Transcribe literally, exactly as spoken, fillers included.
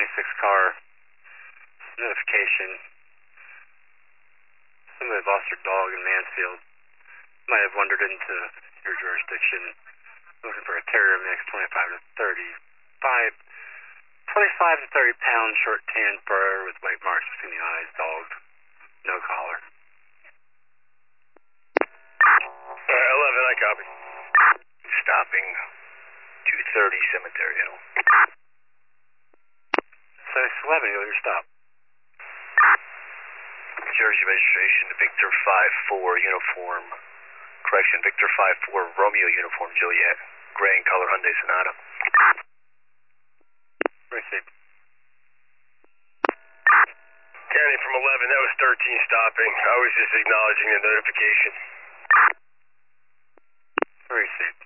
twenty-six car notification. Somebody lost their dog in Mansfield. Might have wandered into your jurisdiction looking for a terrier mix, twenty-five to thirty-five. twenty-five to thirty pounds, short tan fur with white marks between the eyes, dog, no collar. Uh, eleven, I copy. Stopping two thirty Cemetery Hill. So it's eleven, you'll your stop. Jersey registration, Victor five four uniform. Correction, Victor five four Romeo uniform, Juliet. Gray in color Hyundai Sonata. Receipt. County from eleven, that was thirteen stopping. I was just acknowledging the notification. Receipt.